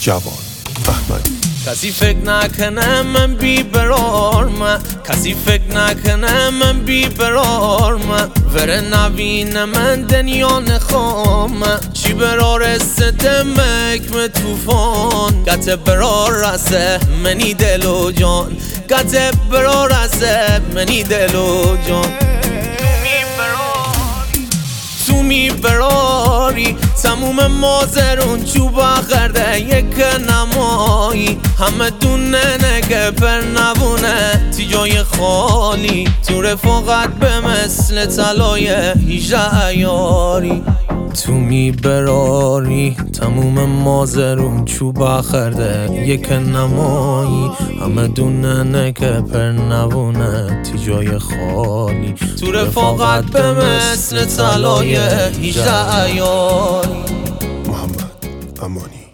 جوان احمدی. کسی فکر نکنه من بی برارم، کسی فکر نکنه من بی برارم. وره نبینه من دنیا نخوام، چی برار ستمک me توفان. گته برار رسه منی دل و جان، گته برار رسه منی دل و جان. تو میبراری تموم مازرون چوبا خرده یک نمایی. همه دونه نگه پر نبونه تی جای خالی، تو رفاقت به مثل طلای 18 عیاری. تو میبراری تموم مازرون چوبا خرده یک نمایی. همه دونه نگه پر نبونه تی جای خالی، تو رفاقت به مثل طلای 18 عیاری. محمد امانی.